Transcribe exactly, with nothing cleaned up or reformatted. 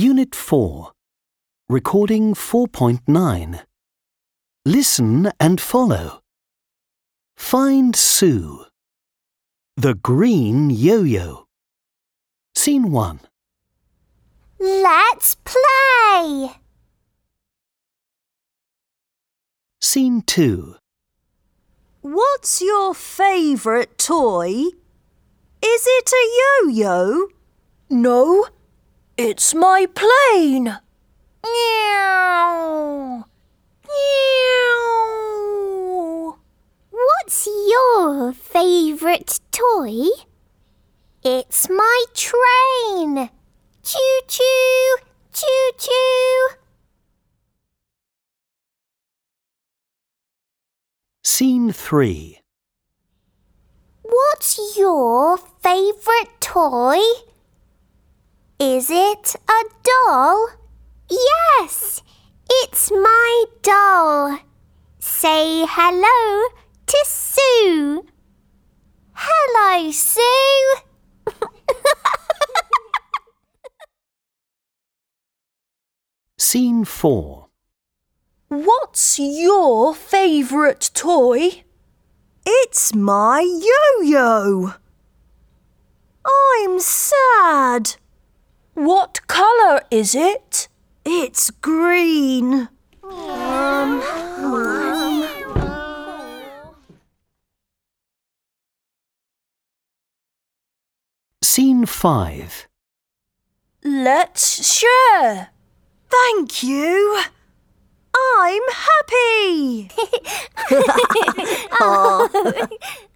Unit four. Recording four point nine. Listen and follow. Find Sue. The green yo-yo. Scene one. Let's play! Scene two. What's your favourite toy? Is it a yo-yo? No, it's my plane. Meow. Meow. What's your favourite toy? It's my train. Choo-choo, choo-choo. Scene three. What's your favourite toy? Is it a doll? Yes, it's my doll. Say hello to Sue. Hello, Sue. Scene four. What's your favourite toy? It's my yo-yo. I'm sad. What colour is it? It's green. Um, um. Scene five. Let's share. Thank you. I'm happy. Oh.